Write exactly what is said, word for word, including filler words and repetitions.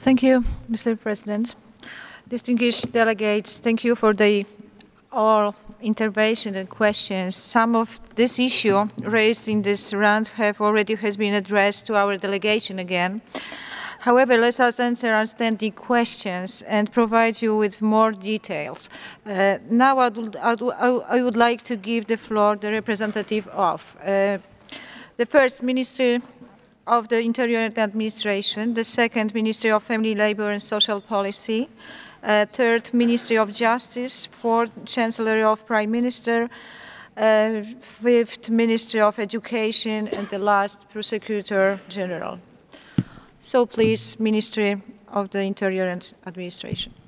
Thank you, Mister President. Distinguished delegates, thank you for the all intervention and questions. Some of this issue raised in this round have already has been addressed to our delegation again. However, let us answer outstanding questions and provide you with more details. Uh, now I would, I, would, I would like to give the floor to the representative of uh, the first Ministry of the Interior and Administration, the second Ministry of Family, Labour and Social Policy, uh, third Ministry of Justice, fourth Chancellery of Prime Minister, uh, fifth Ministry of Education, and the last Prosecutor General. So please, Ministry of the Interior and Administration.